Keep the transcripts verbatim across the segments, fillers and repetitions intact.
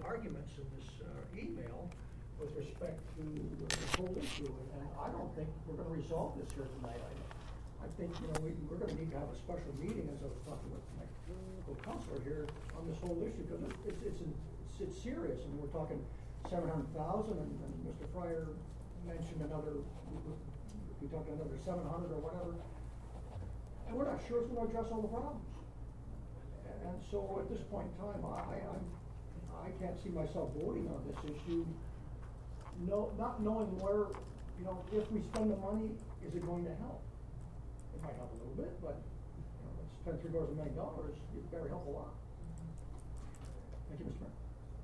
arguments in this uh, email with respect to this whole issue, and, and I don't think we're going to resolve this here tonight. I, I think, you know, we, we're going to need to have a special meeting, as I was talking with my co-counselor here, on this whole issue, because it's, it's, it's, it's, it's serious, and we're talking seven hundred thousand, and, and Mister Fryer mentioned another, we talked another seven hundred or whatever, and we're not sure it's going to address all the problems. And so at this point in time, I, I'm, I can't see myself voting on this issue, no, not knowing where, you know, if we spend the money, is it going to help? It might help a little bit, but, you know, let's spend three quarters of a million dollars, it better help a lot. Thank you, Mister Mayor.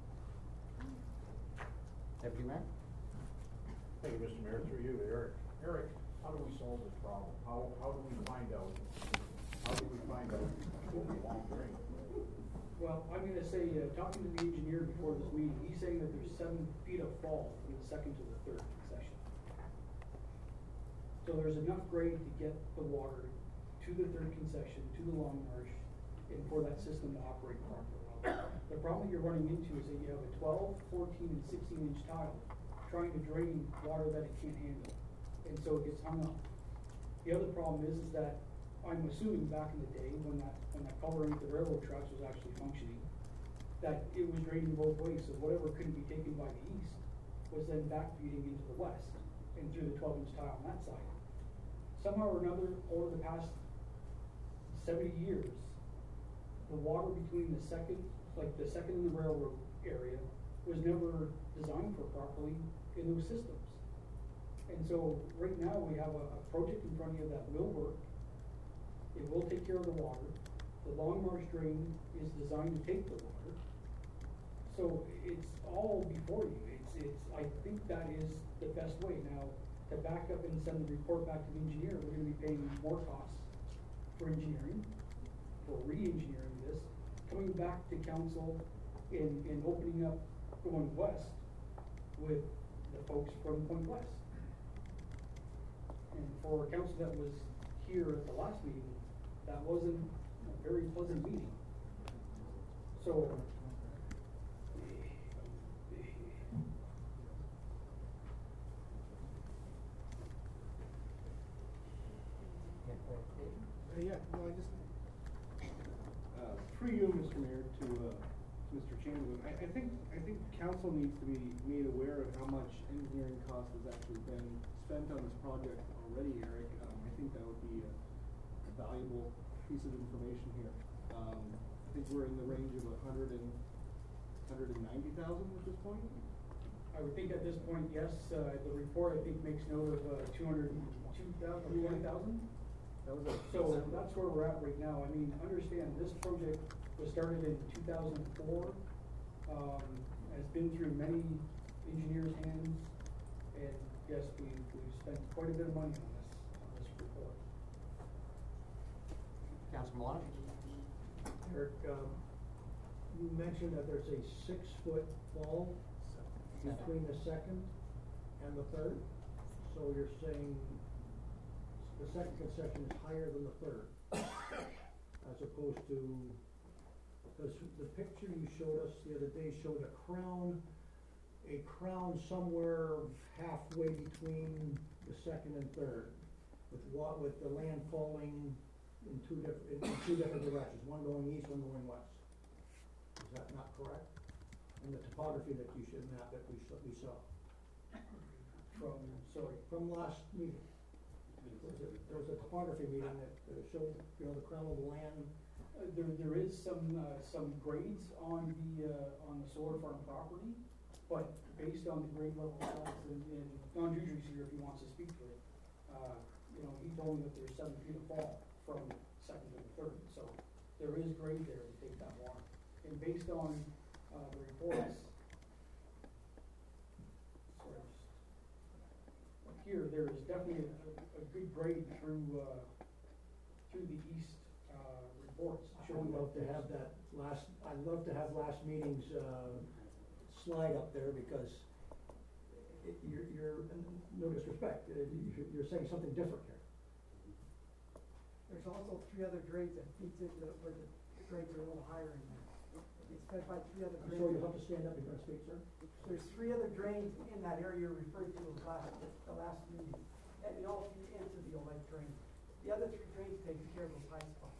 Deputy Mayor? Thank you, Mister Mayor. Through you, Eric. Eric, how do we solve this problem? How, how do we find out? How do we find out what we want to bring? Well, I'm going to say, uh, talking to the engineer before this meeting, he's saying that there's seven feet of fall from the second to the third section. So there's enough grade to get the water to the third concession, to the Long Marsh, and for that system to operate properly. The problem you're running into is that you have a twelve, fourteen, and sixteen inch tile trying to drain water that it can't handle. And so it gets hung up. The other problem is, is that I'm assuming back in the day when that when that culvert underneath the railroad tracks was actually functioning, that it was draining both ways. So whatever couldn't be taken by the east was then back feeding into the west and through the twelve inch tile on that side. Somehow or another, over the past seventy years, the water between the second, like the second and the railroad area, was never designed for properly in those systems. And so right now we have a, a project in front of you that will work. It will take care of the water. The Long Marsh drain is designed to take the water. So it's all before you. It's, it's, I think that is the best way. Now, to back up and send the report back to the engineer, we're gonna be paying more costs for engineering, for re-engineering this, coming back to council and, and opening up going west with the folks from Point West. And for council that was here at the last meeting, that wasn't a very pleasant meeting. So, Uh, yeah, no, I just, uh, through you, Mister Mayor, to, uh, Mister Chamberlain, I, I think, I think council needs to be made aware of how much engineering cost has actually been spent on this project already, Eric. Um, I think that would be a, a valuable piece of information here. Um, I think we're in the range of a hundred and, hundred and ninety thousand at this point. I would think at this point, yes, uh, the report I think makes note of, uh, two hundred and two thousand, or twenty thousand. That was a. So that's where we're at right now. I mean, understand, this project was started in two thousand four, um, has been through many engineers' hands, and yes, we, we've spent quite a bit of money on this, on this report. Councilor Milano? Eric, um, you mentioned that there's a six-foot fall between the second and the third. So you're saying the second concession is higher than the third, as opposed to, because the picture you showed us the other day showed a crown, a crown somewhere halfway between the second and third, with what, with the land falling in two different, in two different directions, one going east, one going west. Is that not correct? In the topography that you should map that we saw, we saw. From, sorry, From last meeting. Was it, there was a topography meeting that uh, showed, you know, the crown of the land. Uh, there, there is some, uh, some grades on the, uh, on the solar farm property, but based on the grade level stats, and, and Don Judry's here if he wants to speak to it, uh, you know, he told me that there's seven feet of fall from second to the third, so there is grade there to take that water. And based on, uh, the reports, sorry, just, up here, there is definitely a, a good grade through, uh, through the east, uh, reports. I'd love to have that last, I'd love to have last meeting's, uh, slide up there, because it, you're, you're, no disrespect, uh, you're, you're saying something different here. There's also three other grades that feeds into where the grades are a little higher in there. It's fed by three other I'm sorry, you'll have drains. to stand up if you're gonna speak, sir. There's three other drains in that area referred to as last, the last meeting, and they all feed into the Oled drain. The other three drains take care of those high spots.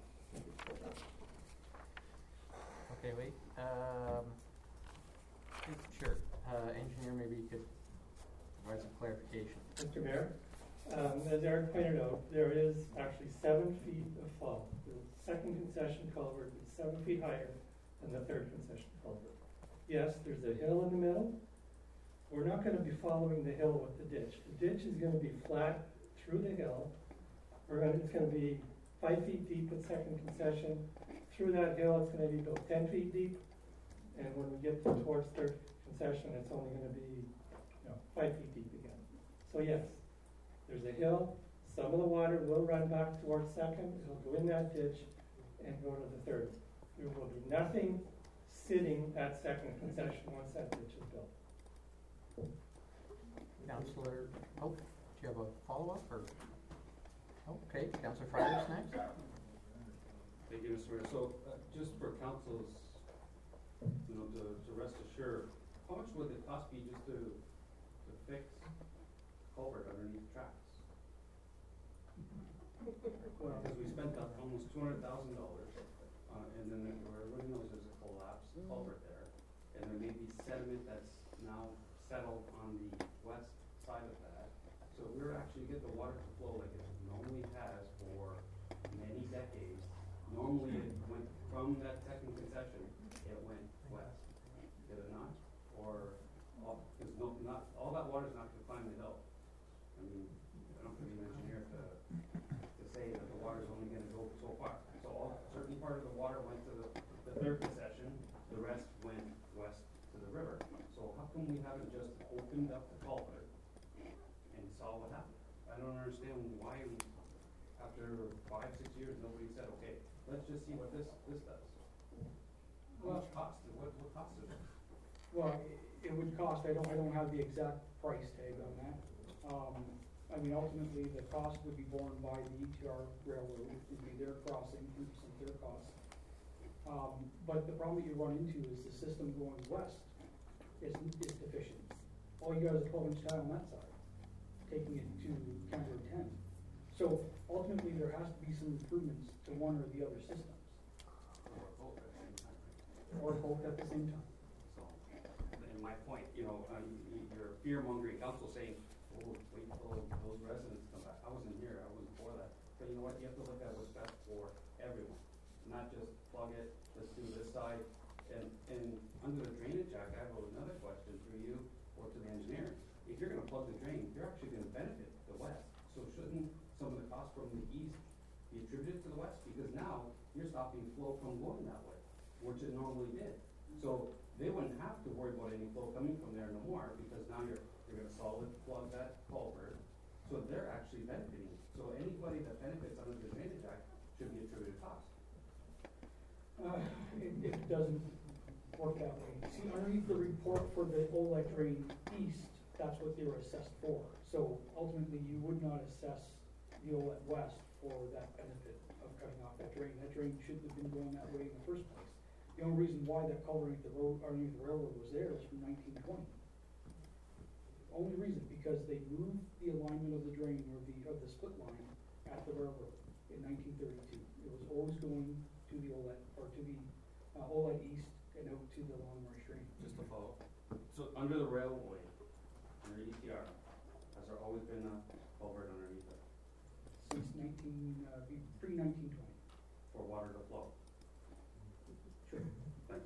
Okay, wait, um, sure, uh, engineer, maybe you could provide some clarification. Mister Mayor, um, as Eric pointed out, there is actually seven feet of flow. The second concession culvert is seven feet higher than the third concession culvert. Yes, there's a hill in the middle. We're not gonna be following the hill with the ditch. The ditch is gonna be flat through the hill. We're gonna, it's gonna be five feet deep at second concession. Through that hill, it's gonna be about ten feet deep. And when we get towards third concession, it's only gonna be, you know, five feet deep again. So yes, there's a hill, some of the water will run back towards second, it'll go in that ditch and go to the third. There will be nothing sitting at second concession once that ditch is built. Councillor, oh, do you have a follow-up, or? Okay, Councillor Friars next. Thank you, Mister Mayor. So, uh, just for council's, you know, to, to rest assured, how much would it cost me just to, to fix culvert underneath tracks? Because we spent uh, almost two hundred thousand dollars, uh, and then there- everybody knows there's a collapsed culvert there, and there may be sediment that's now settled on the west side of that. So if we were actually get the water to flow like it normally has for many decades, normally it went from that second concession, it went west, did it not? Or, all, cause no, not, all that water's not gonna climb the hill. I mean, I don't think an engineer to, to say that the water's only gonna go so far. So all, certain part of the water went to the, the third concession, the rest went west to the river. So how come we haven't just opened up the culvert and saw what happened? I don't understand why, after five, six years, nobody said, okay, let's just see what this, this does. How much cost, what, what cost is it? Well, it would cost, I don't, I don't have the exact price tag on that. Um, I mean, ultimately, the cost would be borne by the E T R railroad, it would be their crossing, ten percent their cost. Um, but the problem that you run into is the system going west is, is deficient. All you got is a twelve inch tile on that side, taking it to counter ten. So ultimately, there has to be some improvements to one or the other systems, Or both at the same time, right? or both at the same time. So, and my point, you know, uh, y- y- your fear mongering council saying, oh, wait till those residents come back. I wasn't here, I wasn't for that. But you know what, you have to look at what's best for everyone, not just plug it, let's do this side. And, and under the drainage act, I have another question for you or to the engineer. If you're gonna plug the drain, you're actually gonna benefit the west. So shouldn't some of the costs from the east be attributed to the west? Because now you're stopping flow from going that way, which it normally did. So they wouldn't have to worry about any flow coming from there no more, because now you're, you're gonna solid plug that culvert. So they're actually benefiting. So anybody that benefits under the drainage act should be attributed cost. Uh, it, it doesn't work that way. See, underneath the report for the Oled drain east, that's what they were assessed for. So ultimately, you would not assess the Oled west for that benefit of cutting off that drain. That drain shouldn't have been going that way in the first place. The only reason why that culvert underneath the road, underneath the railroad was there was from nineteen twenty. Only reason, because they moved the alignment of the drain or the, of the split line at the railroad in nineteen thirty-two. It was always going to the Oled, or to the, uh, Oled east and out to the Long Marsh drain. Just to follow. So under the railway, under E T R, has there always been a culvert underneath it Since nineteen, uh, pre nineteen twenty. for water to flow? Sure. Thanks.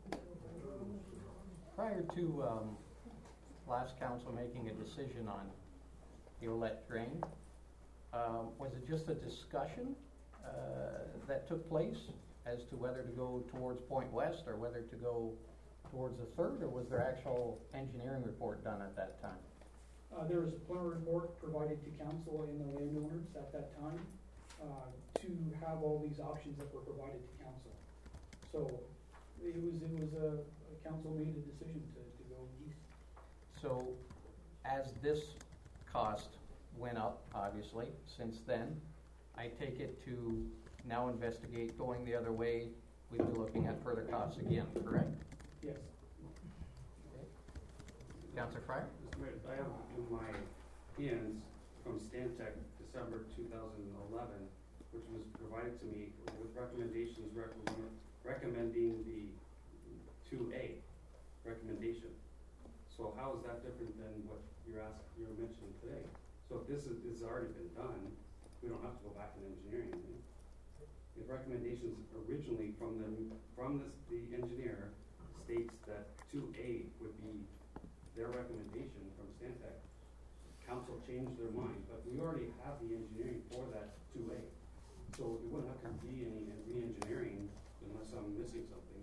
Prior to, um, last council making a decision on the Oled drain, um, was it just a discussion, uh, that took place as to whether to go towards Point West or whether to go towards the third, or was there actual engineering report done at that time? Uh, there was a preliminary report provided to council and the landowners at that time, uh, to have all these options that were provided to council. So, it was, it was a, a council made a decision to, to go east. So, as this cost went up, obviously, since then, I take it to now investigate going the other way we'd be looking at further costs again, correct? Yes. Okay. Councillor Fryer? Mister Mayor, I have in my hands from Stantec, December two thousand eleven, which was provided to me with recommendations recommend, recommending the two A recommendation. So how is that different than what you're asking, you're mentioning today? So if this is, this has already been done, we don't have to go back in engineering. Right? The recommendations originally from the, from this, the engineer states that two A would be their recommendation from Stantec. Council changed their mind, but we already have the engineering for that two A. So it wouldn't have to be any re-engineering unless I'm missing something.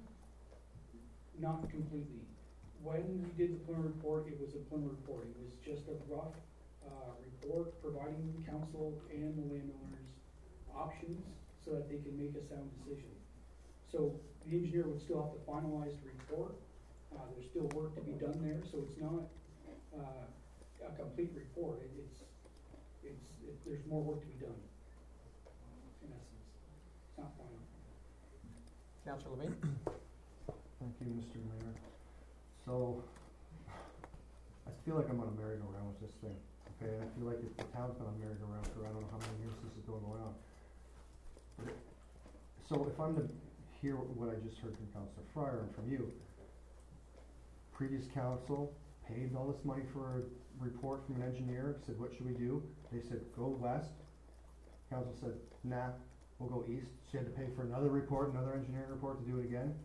Not completely. When we did the preliminary report, it was a preliminary report. It was just a rough uh, report providing the council and the landowners options so that they can make a sound decision. So the engineer would still have to finalize the report. Uh, there's still work to be done there, so it's not uh, a complete report. It, it's, it's, it, there's more work to be done, in essence. It's not final. Councillor Levine? Thank you, Mister Mayor. So, I feel like I'm on a merry-go-round with this thing, okay? And I feel like it's the town's been on a merry-go-round for I don't know how many years this is going on. But it, so if I'm to hear what I just heard from Councillor Fryer and from you, previous council paid all this money for a report from an engineer, said, what should we do? They said, go west. Council said, nah, we'll go east. She had to pay for another report, another engineering report to do it again.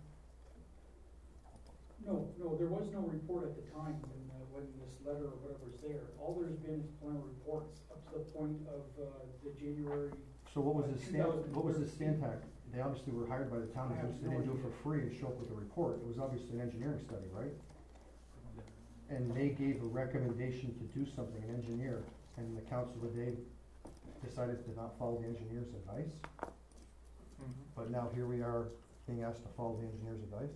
No, no, there was no report at the time when, uh, when this letter or whatever is there. All there's been is preliminary reports up to the point of, uh, the January. So what was uh, the Stan, what was the twenty thirteen. Stantec? They obviously were hired by the town, I they have just- they no didn't do it idea. for free and show up with a report. It was obviously an engineering study, right? And they gave a recommendation to do something, an engineer, and the council the day decided to not follow the engineer's advice. Mhm. But now here we are being asked to follow the engineer's advice.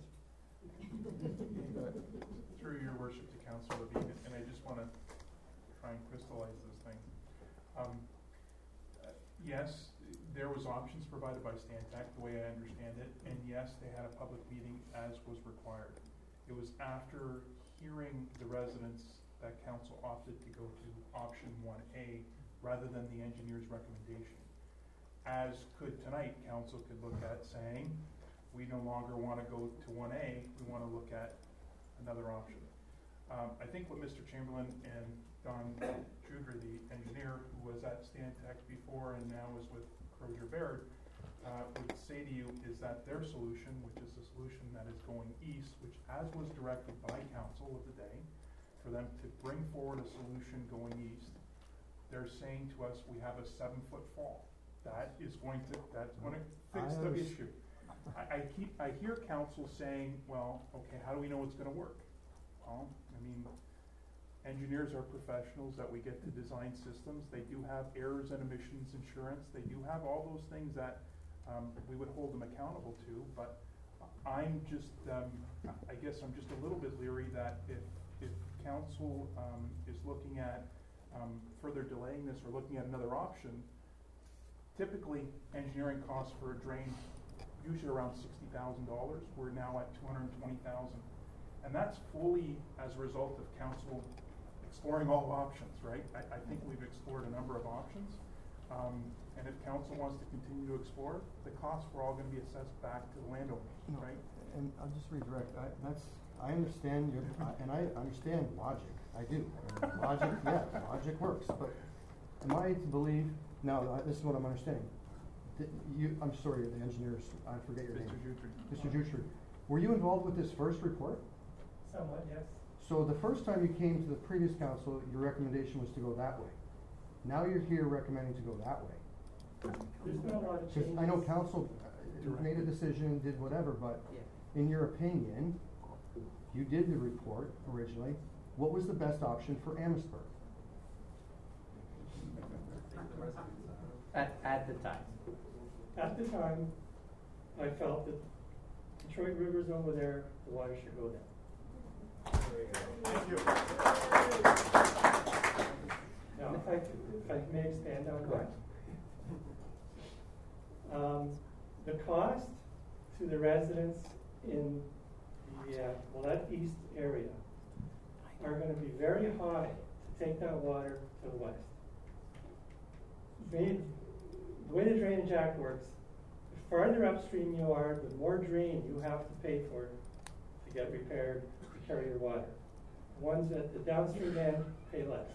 Through your worship to Council Levine, and I just want to try and crystallize this thing. Um, uh, yes, there was options provided by Stantec, the way I understand it, and yes, they had a public meeting as was required. It was after hearing the residents that council opted to go to option one A rather than the engineer's recommendation. As could tonight, council could look at saying, we no longer want to go to one A, we want to look at another option. Um, I think what Mister Chamberlain and Don Judre, the engineer who was at Stantec before and now is with Crozier Baird, uh, would say to you is that their solution, which is the solution that is going east, which as was directed by council of the day, for them to bring forward a solution going east, they're saying to us we have a seven foot fall. That is going to, that's going to fix the issue. I, I keep, I hear council saying, well, okay, how do we know it's gonna work? Well, I mean, engineers are professionals that we get to design systems. They do have errors and emissions insurance. They do have all those things that um, we would hold them accountable to, but I'm just, um, I guess I'm just a little bit leery that if, if council um, is looking at um, further delaying this or looking at another option, typically engineering costs for a drain usually around sixty thousand dollars. We're now at two hundred twenty thousand dollars. And that's fully as a result of council exploring all options, right? I, I think we've explored a number of options. Um, and if council wants to continue to explore, the costs were all going to be assessed back to the landowners, No, right? And I'll just redirect, I, that's, I understand your, I- and I understand logic, I do. And logic, yeah, logic works, but am I to believe, now, I- this is what I'm understanding. Did you, I'm sorry, the engineers, I forget your name. Mister Jutri. Mister Jutri, were you involved with this first report? Somewhat, yes. So the first time you came to the previous council, your recommendation was to go that way. Now you're here recommending to go that way. There's been a lot of Because changes. I know council uh, made a decision, did whatever, but Yeah. in your opinion, you did the report originally. What was the best option for Amherstburg? At, at the time. At the time, I felt that Detroit River's over there, the water should go down. Thank you. Now, if I, if I may expand on that. Um, the cost to the residents in the, uh, well, that east area are gonna be very high to take that water to the west. Drain, the way the Drainage Act works, the farther upstream you are, the more drain you have to pay for to get repaired, to carry your water. The ones at the downstream end pay less.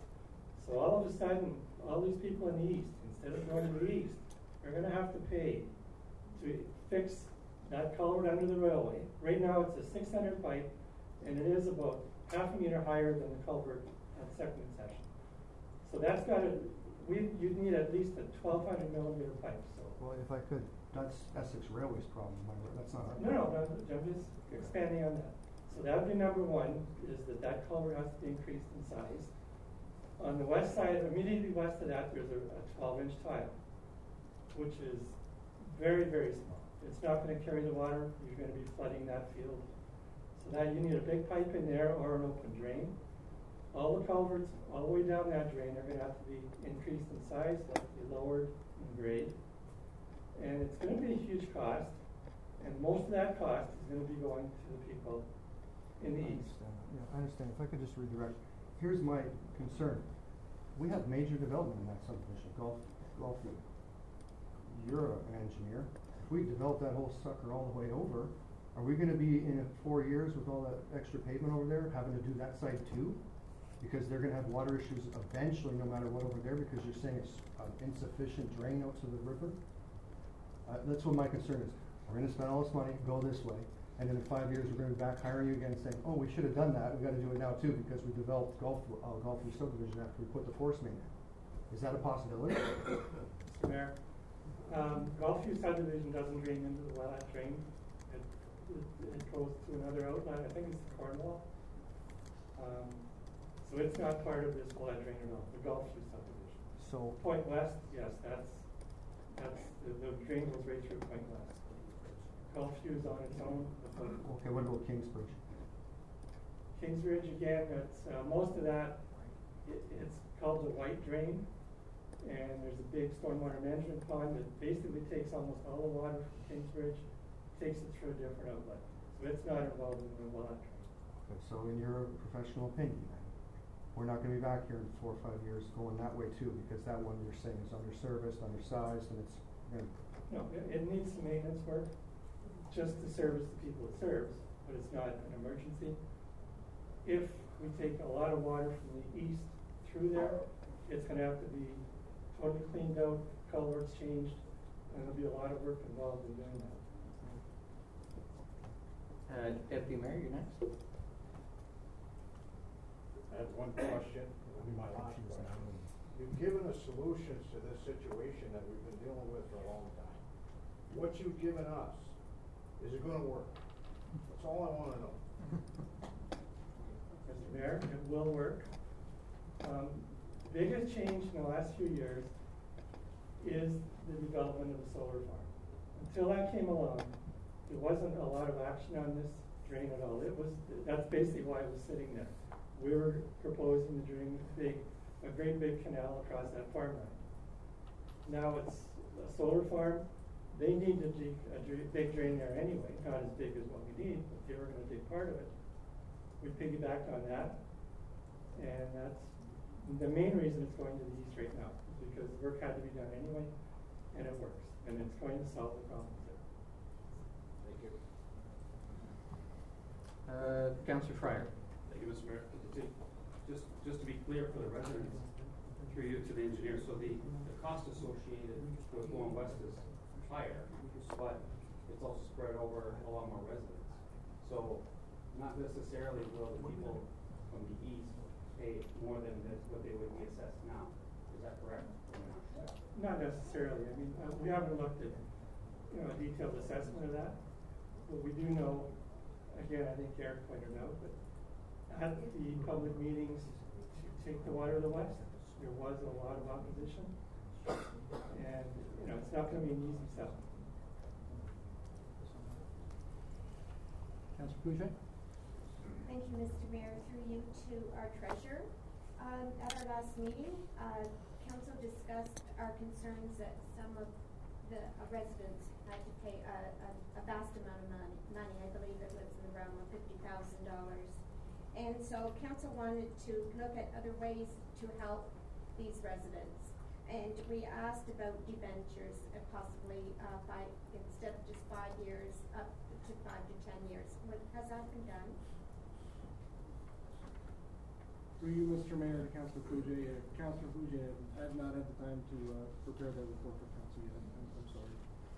So all of a sudden, all these people in the east, instead of going to the east, are gonna have to pay to fix that culvert under the railway. Right now, it's a six hundred pipe, and it is about half a meter higher than the culvert at second section. So that's gotta, we, you'd need at least a twelve hundred millimeter pipe, so. Well, if I could, that's Essex Railway's problem, am I right? That's not our. No, no, no, I'm just expanding on that. So that would be number one, is that that culvert has to be increased in size. On the west side, immediately west of that, there's a, a twelve inch tile, which is very, very small. It's not gonna carry the water, you're gonna be flooding that field. So now you need a big pipe in there or an open drain. All the culverts, all the way down that drain are gonna have to be increased in size, they'll have to be lowered in grade. And it's gonna be a huge cost, and most of that cost is gonna be going to the people in the I east. understand. Yeah, I understand. If I could just redirect, here's my concern. We have major development in that subdivision, Gulf, Gulfview. You're an engineer. If we develop that whole sucker all the way over, are we gonna be in four years with all that extra pavement over there, having to do that side too? Because they're gonna have water issues eventually, no matter what over there, because you're saying it's an insufficient drain out to the river? Uh, that's what my concern is. We're gonna spend all this money, go this way, and then in five years, we're gonna be back hiring you again saying, oh, we should have done that, we gotta do it now too, because we developed Gulf, uh, Gulfview subdivision after we put the force main in. Is that a possibility? Mister Mayor, um, Gulfview subdivision doesn't drain into the wetland drain. It, it, it goes to another outlet, I think it's the Cornwall. Um, so it's not part of this wetland drain at all, the Gulfview subdivision. So, Point West, yes, that's, that's, the, the drain goes right through Point West. Gulfview is on its own. okay, what about Kingsbridge? Kingsbridge, again, that's, uh, most of that, it, it's called the white drain. And there's a big stormwater management pond that basically takes almost all the water from Kingsbridge, takes it through a different outlet. So it's not involved in the water drain. Okay, so in your professional opinion, then, we're not gonna be back here in four or five years going that way too, because that one you're saying is underserviced, undersized, and it's, gonna. No, it, it needs some maintenance work, just to service the people it serves, but it's not an emergency. If we take a lot of water from the east through there, it's gonna have to be totally cleaned out, culverts changed, and there'll be a lot of work involved in doing that. Uh, Deputy Mayor, you're next. I have one question, it'll be my last question. You've given us solutions to this situation that we've been dealing with for a long time. What you've given us, is it gonna work? That's all I wanna know. Mister Mayor, it will work. Um, the biggest change in the last few years is the development of the solar farm. Until that came along, there wasn't a lot of action on this drain at all. It was, that's basically why it was sitting there. We were proposing to drain a big, a great big canal across that farmland. Now it's a solar farm. They need to dig a dr big drain there anyway, not as big as what we need, but they were gonna dig part of it. We piggybacked on that, and that's the main reason it's going to the east right now, is because the work had to be done anyway, and it works, and it's going to solve the problems there. Thank you. Uh, Councillor Fryer. Thank you, Mister Mayor. To- Just, just to be clear for the residents, through you to the engineer, so the, the cost associated with going west is higher, but it's also spread over a lot more residents. So not necessarily will the people from the east pay more than this, what they would be assessed now. Is that correct? Or not? Not necessarily. I mean, uh, we haven't looked at, you know, a detailed assessment of that. But we do know, again, I think Eric pointed out, but at the public meetings to take the water to the west, there was a lot of opposition. And, you know, it's not gonna be an easy sell. Councilor Boucher? Thank you, Mister Mayor. Through you to our treasurer. Um, at our last meeting, uh, council discussed our concerns that some of the uh, residents had to pay a, a, a vast amount of money, money, I believe it was in the realm of fifty thousand dollars. And so council wanted to look at other ways to help these residents. And we asked about debentures, uh, possibly, uh, by, instead of just five years, up to five to ten years. What, has that been done? Through you, Mister Mayor, to Councilor Fujay, uh, Councilor Fujay, I have not had the time to, uh, prepare that report for council yet, I'm, I'm sorry.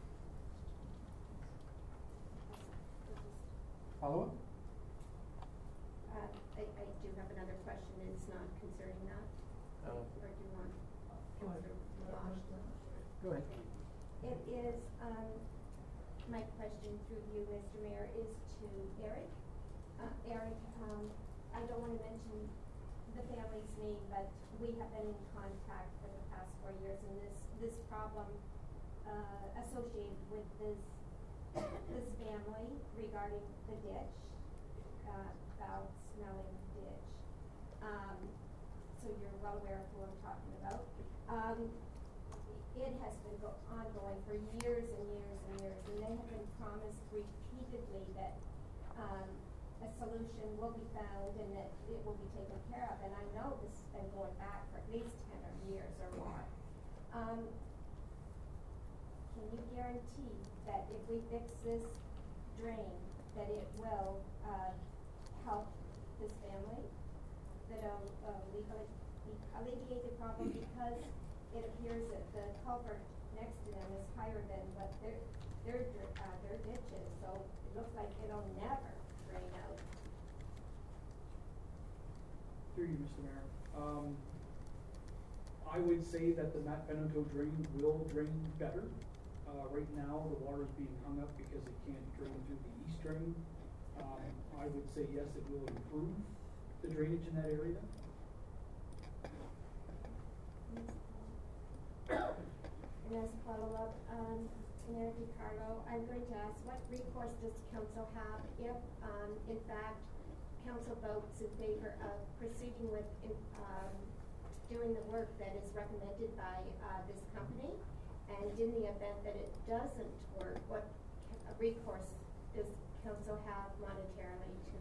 Follow up? Uh, I, I do have another question, it's not concerning that, Uh, or do you want? Go ahead. Go ahead. It is, um, my question through you, Mister Mayor, is to Eric. Uh, Eric, um, I don't wanna mention the family's name, but we have been in contact for the past four years, and this, this problem, uh, associated with this, this family regarding the ditch, uh, foul smelling ditch. Um, so you're well aware of who I'm talking about. Um, it has been go- ongoing for years and years and years, and they have been promised repeatedly that, um, a solution will be found and that it will be taken care of, and I know this has been going back for at least ten or years or more. Um, can you guarantee that if we fix this drain, that it will, uh, help this family? That it'll, uh, legally, alleviate the problem, because it appears that the culvert next to them is higher than what their, their, dr- uh, their ditch is, so it looks like it'll never drain out. Through you, Mister Mayor. Um, I would say that the Matt Benito drain will drain better. Uh, right now, the water is being hung up because it can't drain through the east drain. Um, I would say yes, it will improve the drainage in that area. And as a follow-up, um, Mayor DiCarlo, I'm going to ask, what recourse does council have if, um, in fact, council votes in favor of proceeding with, um, doing the work that is recommended by, uh, this company? And in the event that it doesn't work, what ca- recourse does council have monetarily to?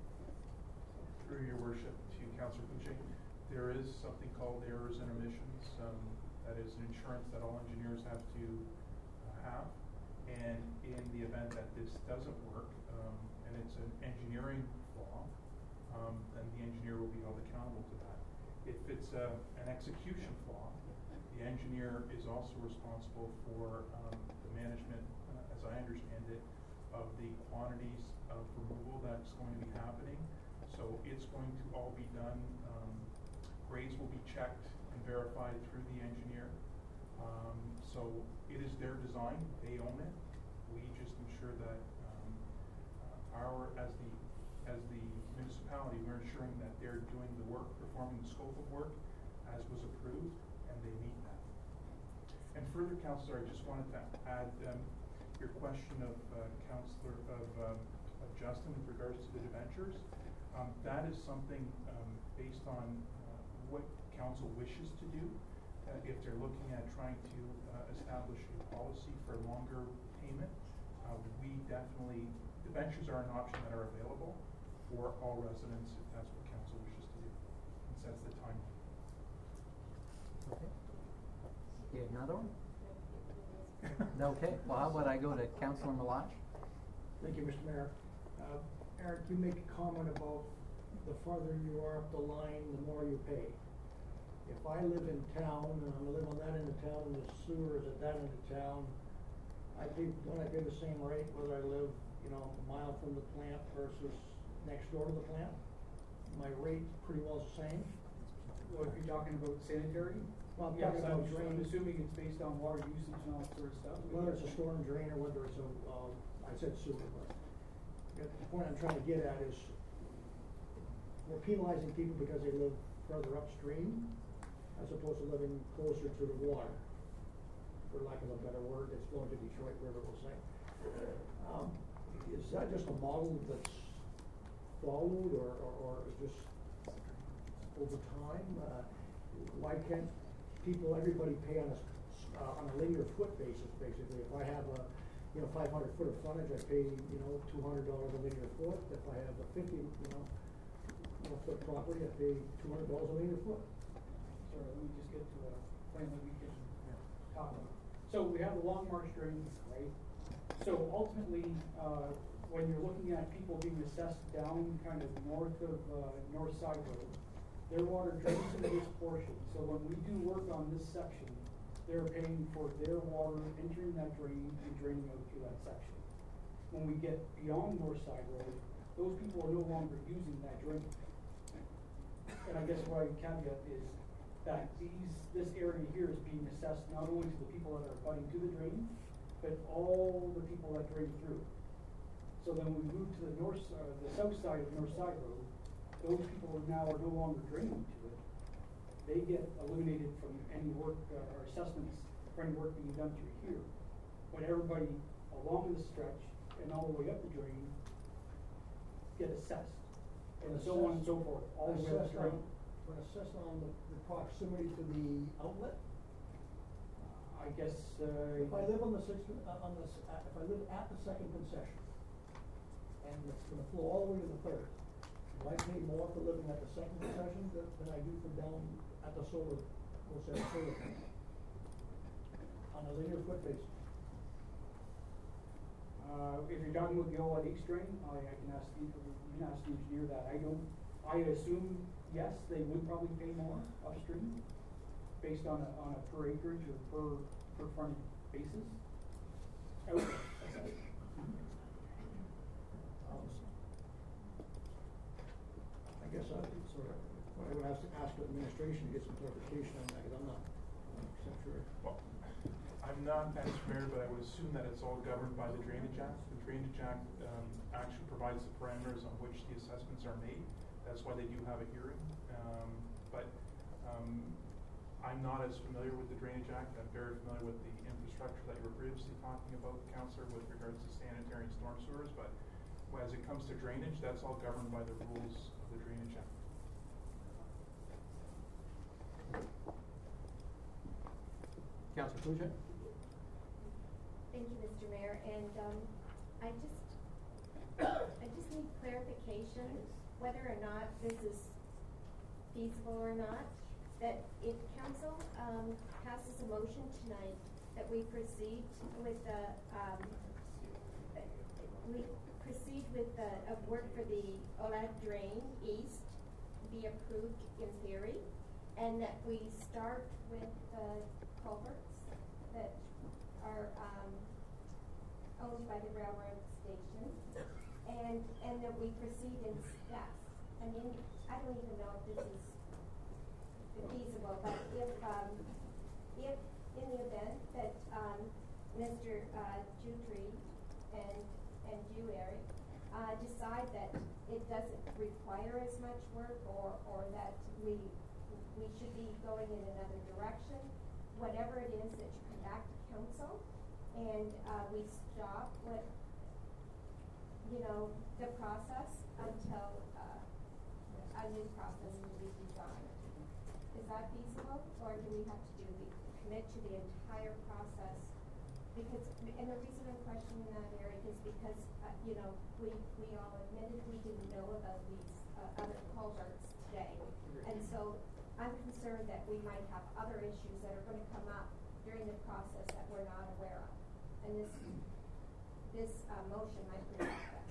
Through your worship to Councilor Fujay, there is something called errors and omissions. Um, that is an insurance that all engineers have to uh, have. And in the event that this doesn't work, um, and it's an engineering flaw, um, then the engineer will be held accountable to that. If it's uh, an execution flaw, the engineer is also responsible for um, the management, uh, as I understand it, of the quantities of removal that's going to be happening. So it's going to all be done, um, grades will be checked and verified through the engineer. Um, so it is their design, they own it. We just ensure that um, uh, our, as the, as the municipality, we're ensuring that they're doing the work, performing the scope of work as was approved, and they meet that. And further, Councillor, I just wanted to add um, your question of uh, Councillor of, um, of Justin with regards to the debentures. Um, that is something um, based on uh, what council wishes to do. Uh, if they're looking at trying to uh, establish a policy for longer payment, uh, we definitely, debentures are an option that are available for all residents if that's what council wishes to do and sets the timeline. Okay. You have another one? Okay, well, how about I go to Councilor Malach? Thank you, Mister Mayor. Uh, Eric, you make a comment about the farther you are up the line, the more you pay. If I live in town, and I'm living on that end of town, and the sewer is at that end of town, I pay, don't I pay the same rate whether I live, you know, a mile from the plant versus next door to the plant? My rate's pretty well the same. Well, if you're talking about sanitary, Well, I'm yes, talking I'm, about drain. I'm assuming it's based on water usage and all that sort of stuff. Whether it's a storm drain or whether it's a, uh, I said sewer, but the point I'm trying to get at is we're penalizing people because they live further upstream as opposed to living closer to the water, for lack of a better word, that's flowing to Detroit River, we'll say. Um, is that just a model that's followed or, or, or just over time? Uh, why can't people, everybody pay on a uh, on a linear foot basis, basically. If I have a, you know, five hundred foot of frontage, I pay, you know, two hundred dollars a linear foot. If I have a fifty, you know, you know, foot property, I pay two hundred dollars a linear foot. Sorry, let me just get to a plan that we can talk about. So we have the Long March drains, right? So ultimately, uh, when you're looking at people being assessed down kind of north of, uh, North Side Road, their water drains into this portion. So when we do work on this section, they're paying for their water entering that drain and draining out through that section. When we get beyond North Side Road, those people are no longer using that drain. And I guess my caveat is that these, this area here is being assessed not only to the people that are abutting to the drain, but all the people that drain through. So then when we move to the north, uh, the south side of North Side Road, those people are now are no longer draining to it. They get eliminated from any work uh, or assessments for any work being done through here. But everybody along the stretch and all the way up the drain get assessed, and so on and so forth, all the way up the Assessed drain. on- When assessed on the, the proximity to the outlet, I guess, uh. if I live on the sixth, uh, on the, s- uh, if I live at the second concession, and it's gonna flow all the way to the third, do I pay more for living at the second concession than, than I do for down at the solar, we'll say the solar panel? On a linear foot basis. Uh, if you're talking about the all at East drain, I, I can ask the, you can ask the engineer that. I don't, I assume, yes, they would probably pay more upstream based on a, on a per acreage or per, per front basis. Out, assessed. Um, I guess I, sort of, I would have to ask the administration to get some clarification on that, because I'm not one hundred percent sure. Well, I'm not as familiar, but I would assume that it's all governed by the Drainage Act. The Drainage Act um, actually provides the parameters on which the assessments are made. That's why they do have a hearing. Um, but um, I'm not as familiar with the Drainage Act. I'm very familiar with the infrastructure that you were previously talking about, Councillor, with regards to sanitary and storm sewers. But as it comes to drainage, that's all governed by the rules of the Drainage Act. Councillor Puja? Thank you, Mister Mayor, and, um, I just, I just need clarification whether or not this is feasible or not. That if council, um, passes a motion tonight, that we proceed with the, um, we proceed with the, of work for the Olette Drain East be approved in theory, and that we start with the culverts that are, um, owned by the railroad station, and, and that we proceed in steps. I mean, I don't even know if this is feasible, but if, um, if in the event that, um, Mister Uh, Jutri and, and you, Eric, uh, decide that it doesn't require as much work, or, or that we, we should be going in another direction, whatever it is, that you come back to council, and, uh, we stop with, you know, the process until, uh, a new process will be designed. Is that feasible, or do we have to do, the commit to the entire process? Because, and the reason I'm questioning that, Eric, is because, uh, you know, we, we all admitted we didn't know about these, uh, other culverts today. And so I'm concerned that we might have other issues that are gonna come up during the process that we're not aware of. And this, this, uh, motion might protect us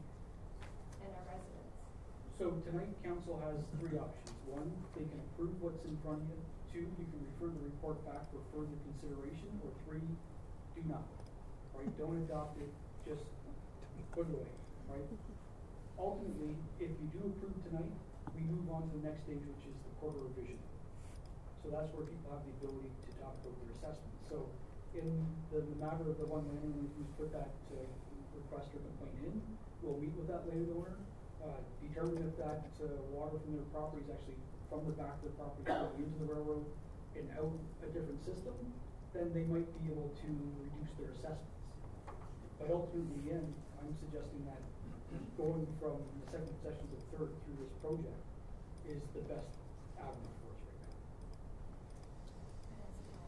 and our residents. So tonight, council has three options. One, they can approve what's in front of you. Two, you can refer the report back for further consideration. Or three, do not. Right? Don't adopt it, just put it away, right? Ultimately, if you do approve tonight, we move on to the next stage, which is the quarter revision. So that's where people have the ability to talk about their assessment. So in the, the matter of the one landowner who's put that uh, request or complaint in, we'll meet with that landowner, uh, determine if that uh, water from their property is actually from the back of the property going into the railroad and out a different system, then they might be able to reduce their assessments. But ultimately, again, I'm suggesting that going from the second concession to the third through this project is the best avenue for us right now.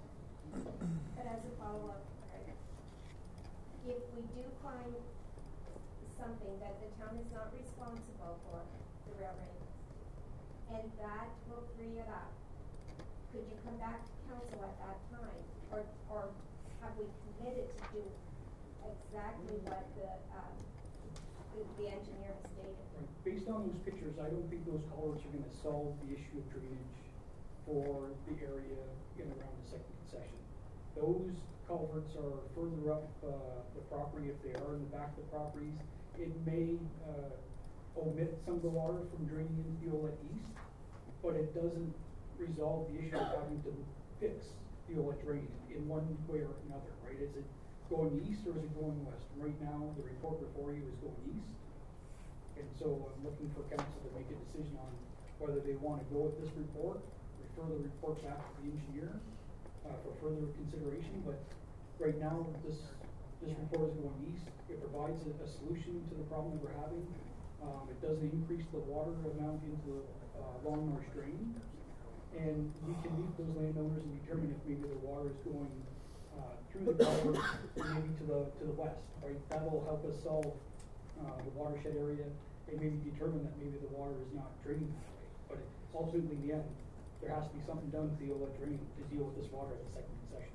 But as a follow-up, right, if we do find something that the town is not responsible for, the railway, and that will free it up, could you come back to council at that time? Or, or have we committed to do exactly what the, um, the, the engineer has stated? Right. Based on those pictures, I don't think those culverts are gonna solve the issue of drainage for the area in and around the second concession. Those culverts are further up, uh, the property. If they are in the back of the properties, it may, uh, omit some of the water from draining into the Olette East, but it doesn't resolve the issue of having to fix the Olette drain in one way or another, right? Is it going east or is it going west? Right now, the report before you is going east. And so I'm looking for council to make a decision on whether they want to go with this report, refer the report back to the engineer uh, for further consideration. But right now, this this report is going east. It provides a, a solution to the problem that we're having. Um, it doesn't increase the water amount into the uh, Long Marsh drain. And we can meet those landowners and determine if maybe the water is going uh, through the culvert or maybe to the to the west, right? That'll help us solve uh, the watershed area and maybe determine that maybe the water is not draining that way. But it, ultimately, in the end, there has to be something done to the Olette drain to deal with this water at the second concession.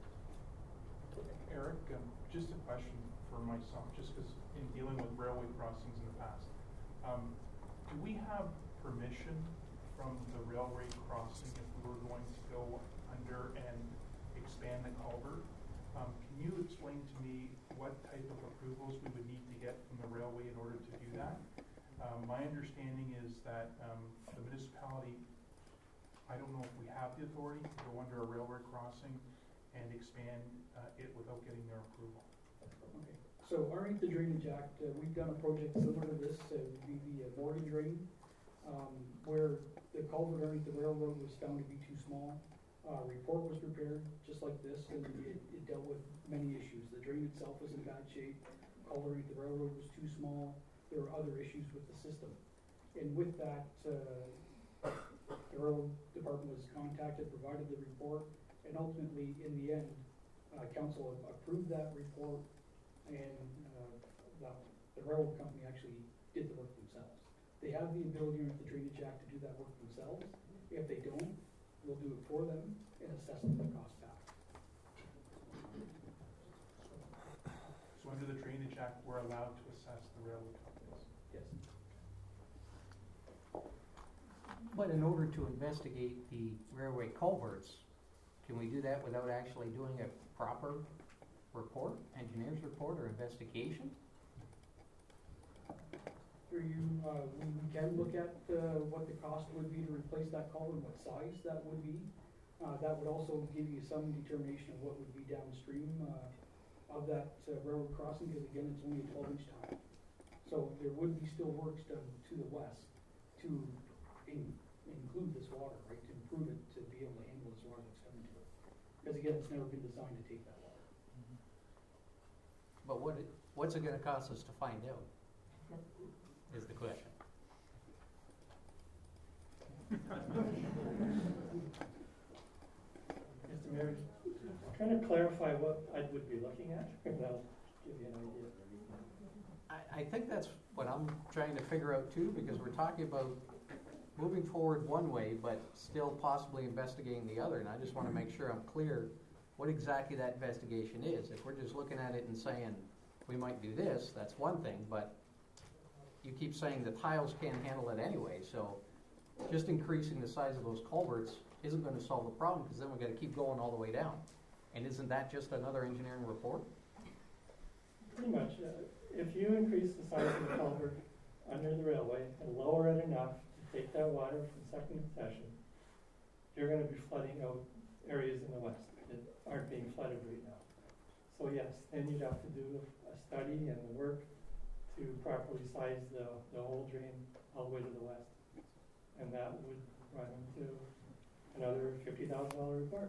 Eric, um, just a question for myself, just because in dealing with railway crossings in the past, um, do we have permission from the railway crossing if we were going to go under and expand the culvert? Um, can you explain to me what type of approvals we would need to get from the railway in order to do that? Um, my understanding is that um, the municipality, I don't know if we have the authority to go under a railway crossing and expand uh, it without getting their approval. Okay. So underneath the Drainage Act, uh, we've done a project similar to this, uh, would be the uh, Morgan Drain, um, where the culvert underneath the railroad was found to be too small. Uh, report was prepared just like this, and it, it dealt with many issues. The drain itself was in bad shape. Culvert underneath the railroad was too small. There were other issues with the system. And with that, uh, the railroad department was contacted, provided the report, and ultimately, in the end, uh, council approved that report, and uh, the, the railroad company actually did the work themselves. They have the ability under the Drainage Act to do that work themselves. If they don't, we'll do it for them and assess them the cost back. So under the Drainage Act, we're allowed to assess the railway companies? Yes. But in order to investigate the railway culverts, can we do that without actually doing a proper report, engineer's report or investigation? Through you, uh, we, we can look at uh, what the cost would be to replace that culvert, what size that would be. Uh, that would also give you some determination of what would be downstream uh, of that uh, railroad crossing, because again, it's only a twelve inch tile. So there would be still works done to the west to in, include this water, right, to improve it, to be able to handle this water that's coming to it. Because again, it's never been designed to take that water. Mm-hmm. But what it, what's it going to cost us to find out? Is the question. Mister Mayor, trying to clarify what I would be looking at, and I'll give you an idea. I, I think that's what I'm trying to figure out too, because we're talking about moving forward one way, but still possibly investigating the other, and I just want to make sure I'm clear what exactly that investigation is. If we're just looking at it and saying, we might do this, that's one thing, but you keep saying the tiles can't handle it anyway, so just increasing the size of those culverts isn't going to solve the problem, because then we've got to keep going all the way down. And isn't that just another engineering report? Pretty much. Uh, if you increase the size of the culvert under the railway and lower it enough to take that water from second concession, you're going to be flooding out areas in the west that aren't being flooded right now. So yes, then you'd have to do a study and the work to properly size the, the whole drain all the way to the west. And that would run into another fifty thousand dollar report.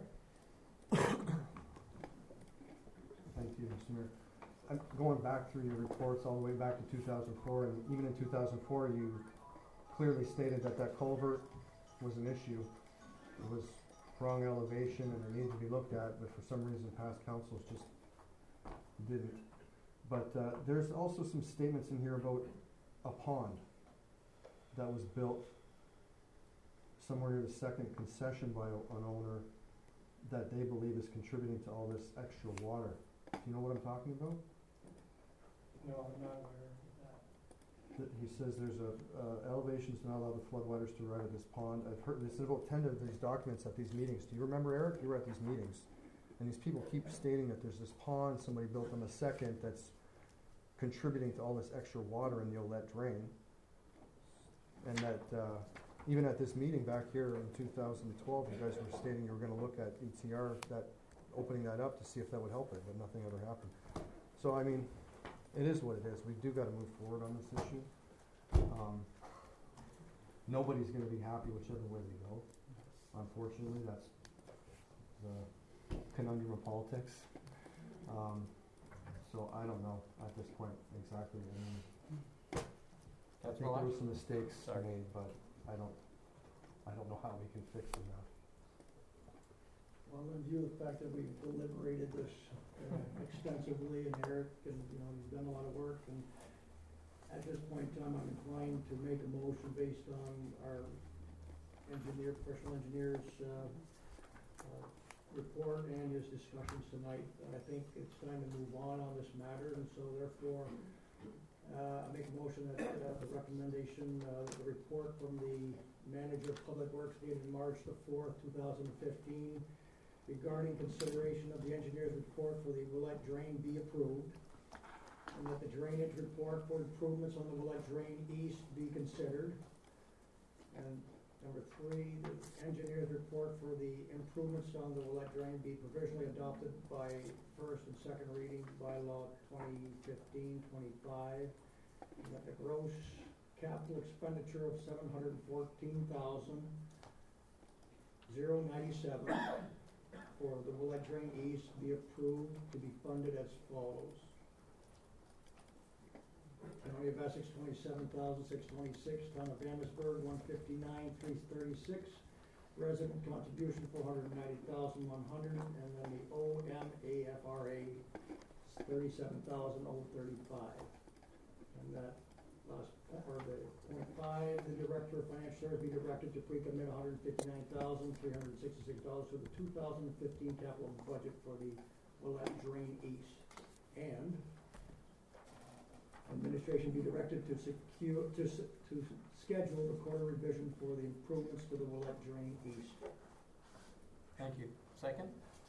Thank you, Mister Mayor. I'm going back through your reports all the way back to two thousand four, and even in two thousand four, you clearly stated that that culvert was an issue. It was wrong elevation and it needed to be looked at, but for some reason past councils just didn't. But, uh, there's also some statements in here about a pond that was built somewhere near the second concession by a- an owner that they believe is contributing to all this extra water. Do you know what I'm talking about? No, I'm not aware of that. That he says there's a, uh, elevations not allow the floodwaters to run out of this pond. I've heard, this is about ten of these documents at these meetings. Do you remember, Eric? You were at these meetings. And these people keep stating that there's this pond somebody built on the second that's contributing to all this extra water in the Olette drain. And that, uh, even at this meeting back here in two thousand twelve, you guys were stating you were gonna look at E T R, that, opening that up to see if that would help it, but nothing ever happened. So, I mean, it is what it is. We do gotta move forward on this issue. Um, nobody's gonna be happy whichever way we go. Unfortunately, that's the conundrum of politics. Um, so I don't know at this point exactly. I mean, I think there were some mistakes Sorry. made, but I don't, I don't know how we can fix them now. Well, in view of the fact that we've deliberated this uh, extensively, and Eric, and, you know, he's done a lot of work, and at this point in time, I'm inclined to make a motion based on our engineer, professional engineer's, uh, uh, report and his discussions tonight. I think it's time to move on on this matter, and so therefore, uh, I make a motion that, uh, the recommendation, uh, the report from the manager of Public Works dated March the fourth, two thousand fifteen, regarding consideration of the engineer's report for the Willette Drain be approved, and that the drainage report for improvements on the Willette Drain East be considered. And number three, the engineer's report for the improvements on the Willette Drain be provisionally adopted by first and second reading by law twenty fifteen twenty-five. And that the gross capital expenditure of seven hundred fourteen thousand zero ninety-seven for the Willette Drain East be approved to be funded as follows. County of Essex, twenty-seven thousand six twenty-six, Town of Amherstburg, one fifty-nine three thirty-six, resident contribution, four hundred ninety thousand one hundred, and then the O M A F R A, thirty-seven thousand thirty-five. And that last, or the point five, the Director of Financial Services be directed to pre-commit one hundred fifty-nine thousand three hundred sixty-six dollars for the two thousand fifteen capital budget for the Willette Drain East. And administration be directed to secure, to, s- to schedule the quarter revision for the improvements to the Willette Drain East. Thank you. Second?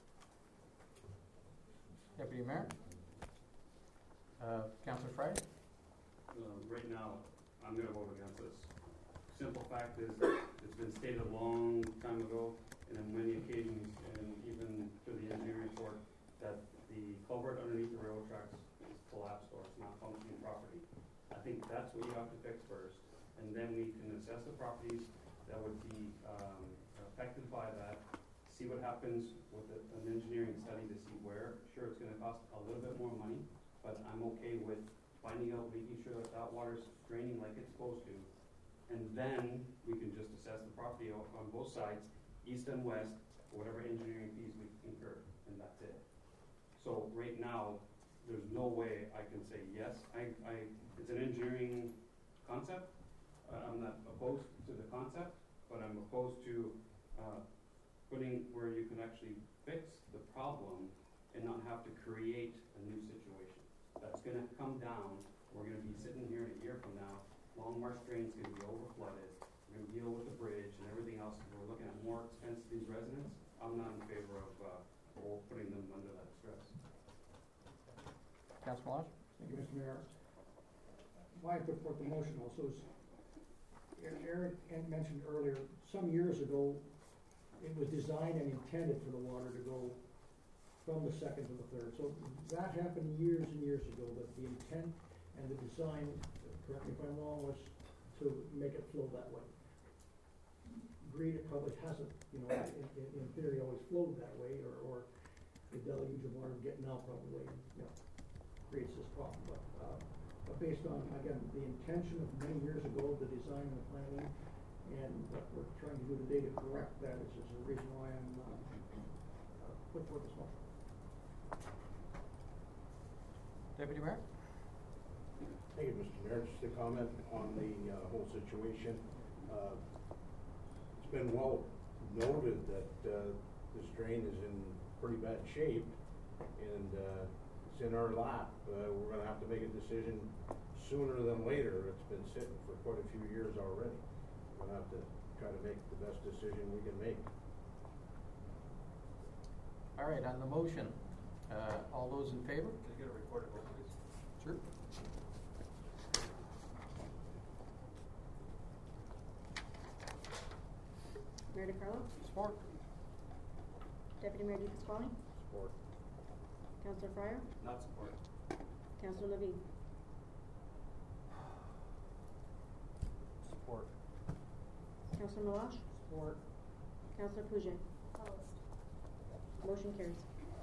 Deputy Mayor? Uh, Councilor Friday? Uh, right now, I'm gonna vote against this. Simple fact is, it's been stated a long time ago, and on many occasions, and even through the engineering report, that the culvert underneath the railroad tracks is collapsed or it's not functioning properly. I think that's what you have to fix first, and then we can assess the properties that would be, um, affected by that, see what happens with a- an engineering study to see where. Sure, it's gonna cost a little bit more money, but I'm okay with finding out, making sure that that water's draining like it's supposed to. And then we can just assess the property o- on both sides, east and west, for whatever engineering fees we incur, and that's it. So right now, there's no way I can say yes. I, I, it's an engineering concept. Uh, I'm not opposed to the concept, but I'm opposed to, uh, putting where you can actually fix the problem and not have to create a new situation. That's gonna come down, we're gonna be sitting here in a year from now, Long Marsh Drain's gonna be over flooded, we're gonna deal with the bridge and everything else, and we're looking at more expense to these residents. I'm not in favor of, uh, or putting them under that stress. Councilor Lodge? Thank you, Mister Mayor. Why I put forth the motion also is, Eric had mentioned earlier, some years ago, it was designed and intended for the water to go from the second to the third. So that happened years and years ago, but the intent and the design, correct me if I'm wrong, was to make it flow that way. Agreed, it probably hasn't, you know, in, in, in theory, always flowed that way, or, or the deluge of water getting out probably, you know, creates this problem. But, uh, but based on, again, the intention of many years ago, the design and the planning, And what we're trying to do today to correct that is, is the reason why I'm, uh, uh, put forth this motion. Deputy Mayor? Thank you, Mister Mayor. Just a comment on the uh, whole situation. Uh, It's been well noted that uh, this drain is in pretty bad shape, and uh, it's in our lap. Uh, We're gonna have to make a decision sooner than later. It's been sitting for quite a few years already. We're gonna have to try to make the best decision we can make. All right, on the motion, uh, all those in favor? Can you get a recorded vote, please? Sure. Mayor DeCarlo? Support. Deputy Mayor DePasquale? Support. Councilor Fryer? Not support. Councilor Levine? Support. Councilor Milosh? Support. Councilor Puget? Opposed. Motion carries.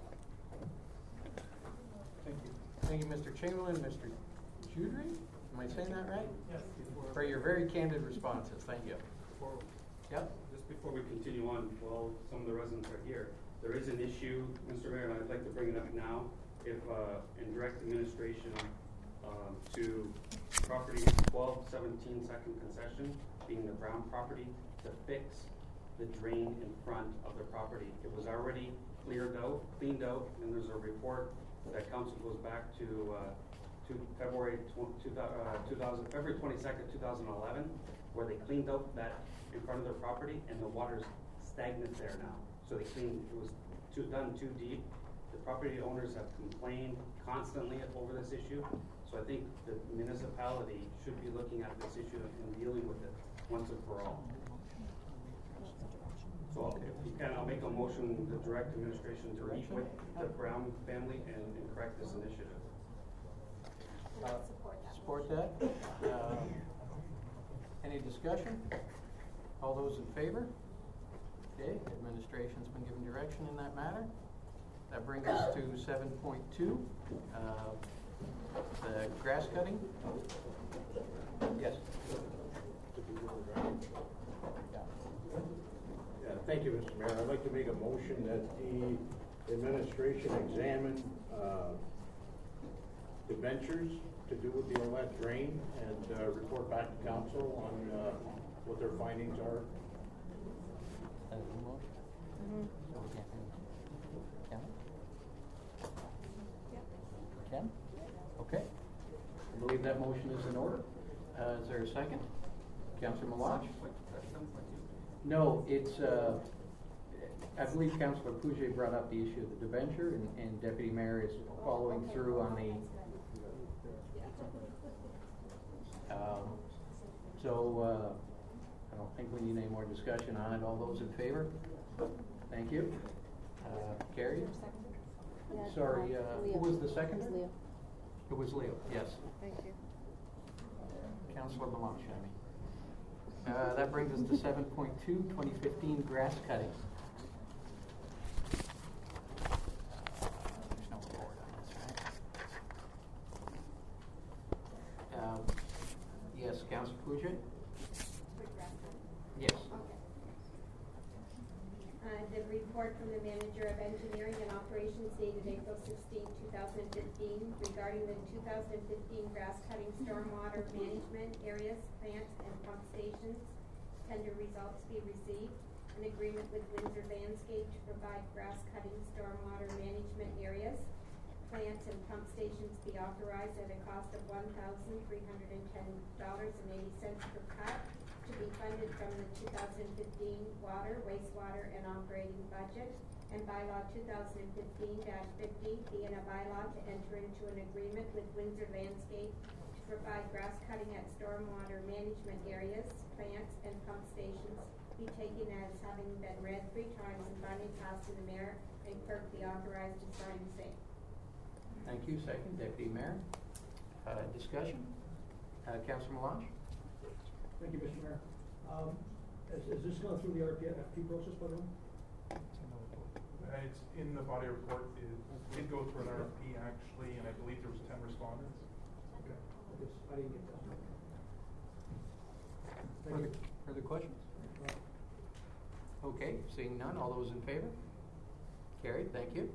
Thank you. Thank you, Mister Chamberlain, Mister Judry, am I saying that right? Yes. For your very candid responses, thank you. Before, Yep. just before we continue on, while some of the residents are here, there is an issue, Mister Mayor, and I'd like to bring it up now. If, uh, in direct administration, um, to property twelve seventeen second concession, being the Brown property, to fix the drain in front of the property. It was already cleared out, cleaned out, and there's a report that council goes back to, uh, to February tw- two, uh, two thousand, February twenty-second, two thousand eleven, where they cleaned out that in front of their property, and the water's stagnant there now. So they cleaned, it was too, done too deep. The property owners have complained constantly over this issue, so I think the municipality should be looking at this issue and dealing with it once and for all. So I'll- if you can, I'll make a motion, the direct administration to meet with the Brown family and, and correct this initiative. And I support that. Support that. Um, Any discussion? All those in favor? Okay, administration's been given direction in that matter. That brings us to seven point two, uh, the grass cutting. Yes. Yeah, thank you, Mister Mayor. I'd like to make a motion that the administration examine uh, debentures to do with the Olet drain and uh, report back to council on uh, what their findings are. Uh, motion? Mm-hmm. So we can't do- Ken? Ken? Okay. I believe that motion is in order. Uh, is there a second? Councilor Milosh? No, it's, uh, I believe Councilor Puget brought up the issue of the debenture, and, and Deputy Mayor is following through on the, um, so, uh, I don't think we need any more discussion on it. All those in favor? Thank you. Uh, carried? Yeah, Sorry, uh, Leo. who was the seconder? It was Leo. It was Leo, yes. Thank you. Councilor Milosh, I mean. Uh, that brings us to seven point two, twenty fifteen grass cutting. There's no report on this, right? Um, yes, Councilor Puget? Yes. Uh, the report from the Manager of Engineering and Operations dated April sixteenth, two thousand fifteen, regarding the two thousand fifteen grass cutting stormwater management areas, plants, and pump stations. Tender results be received. An agreement with Windsor Landscape to provide grass cutting stormwater management areas. Plants and pump stations be authorized at a cost of one thousand three hundred and ten dollars and eighty cents per cut, to be funded from the two thousand fifteen water, wastewater, and operating budget, and bylaw two thousand fifteen fifty, being a bylaw to enter into an agreement with Windsor Landscape to provide grass cutting at stormwater management areas, plants, and pump stations, be taken as having been read three times and finally passed to the mayor and clerk be authorized to sign the same. Thank you. Second, Deputy Mayor. Uh, discussion? Uh, Councilor Milosh? Thank you, Mister Mayor. Um, is, is this going through the R P F P process, by the way? Uh, it's in the body report. It did go through an R F P actually, and I believe there was ten respondents. Okay. I guess I didn't get that. Thank Further, you. Further questions? Okay, seeing none, all those in favor? Carried, thank you.